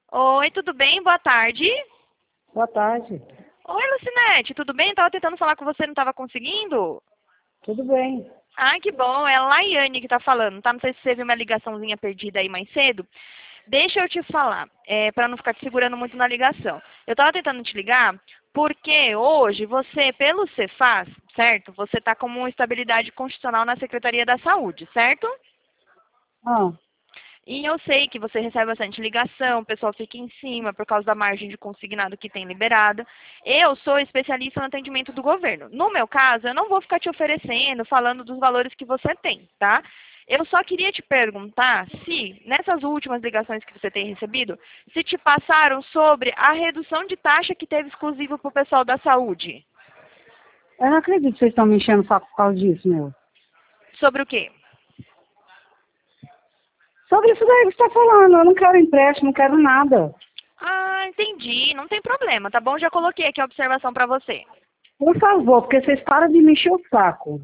Oi, tudo bem? Boa tarde. Boa tarde. Oi, Lucinete, tudo bem? Tava tentando falar com você, não tava conseguindo? Tudo bem? Ai, que bom, é a Laiane que tá falando, tá? Não sei se você viu uma ligaçãozinha perdida aí mais cedo. Deixa eu te falar, para não ficar te segurando muito na ligação. Eu tava tentando te ligar porque hoje você, pelo Cefaz, certo? Você tá como estabilidade constitucional na Secretaria da Saúde, certo? Ah, E eu sei que você recebe bastante ligação, o pessoal fica em cima por causa da margem de consignado que tem liberada. Eu sou especialista no atendimento do governo. No meu caso, eu não vou ficar te oferecendo, falando dos valores que você tem, tá? Eu só queria te perguntar se, nessas últimas ligações que você tem recebido, se te passaram sobre a redução de taxa que teve exclusivo para o pessoal da saúde. eu não acredito que vocês estão me enchendo o saco por causa disso, meu. Sobre o quê? Sobre isso daí que você está falando, eu não quero empréstimo, não quero nada. Ah, entendi. Não tem problema, tá bom? Já coloquei aqui a observação para você. Por favor, porque vocês param de me encher o saco.